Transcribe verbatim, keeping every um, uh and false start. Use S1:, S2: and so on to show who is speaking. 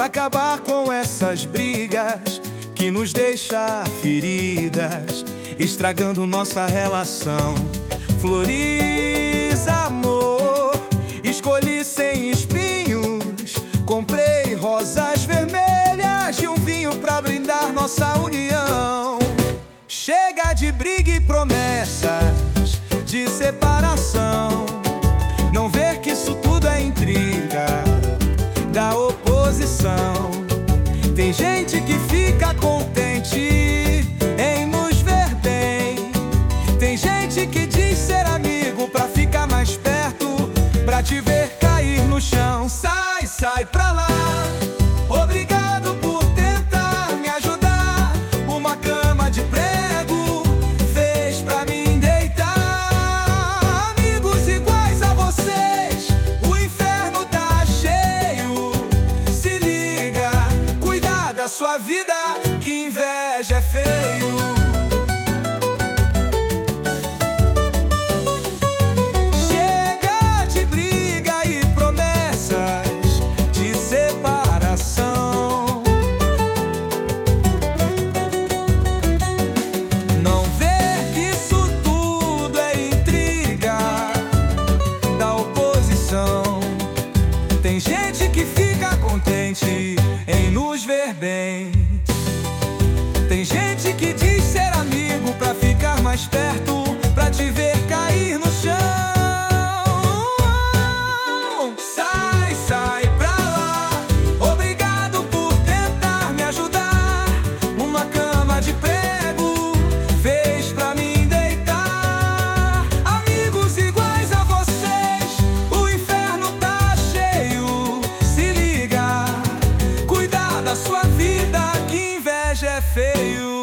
S1: acabar com essas brigas que nos deixa feridas, estragando nossa relação. Flores, amor, escolhi sem espinhos, comprei rosas vermelhas e um vinho pra brindar nossa união. Chega de briga e promessas de separação. Não ver que isso tudo é intriga da oposição. Tem gente que fica contente em nos ver bem. Tem gente que diz ser amigo pra ficar mais perto, pra te ver cair no chão. Sai, sai pra lá. Obrigado por tentar me ajudar. Uma cama de prego fez pra mim deitar. Amigos iguais a vocês, o inferno tá cheio. Se liga, cuidar da sua vida, que inveja é feio. Tem gente que fica contente em nos ver bem. Tem gente que diz ser amigo pra ficar mais perto, pra te ver cair no chão. Sai, sai pra lá. Obrigado por tentar me ajudar. Uma cama de prego fez pra mim deitar. Amigos iguais a vocês, o inferno tá cheio. Se liga, cuidar da sua vida, que inveja é feio.